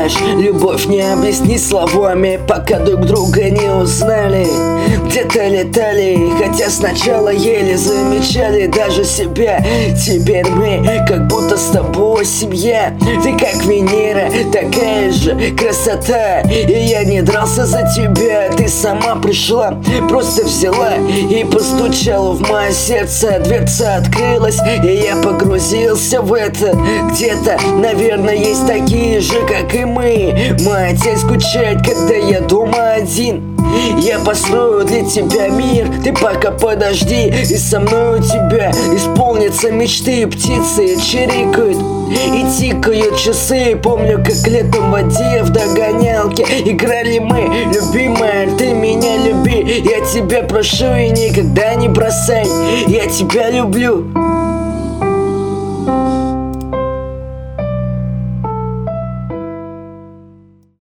знаешь, любовь не объяснить словами, пока друг друга не узнали. Где-то летали, хотя сначала еле замечали даже себя. Теперь мы как будто с тобой семья. Ты как Венера, такая же красота. И я не дрался за тебя, ты сама пришла, просто взяла и постучала в мое сердце. Дверца открылась, и я погрузился в это. Где-то, наверное, есть такие же, как и мы. Моя тень скучает, когда я дома один. Я построю для тебя мир, ты пока подожди, и со мной у тебя исполнятся мечты. Птицы чирикают и тикают часы. Помню, как летом в воде в догонялке играли мы. Любимая, ты меня люби, я тебя прошу и никогда не бросай. Я тебя люблю.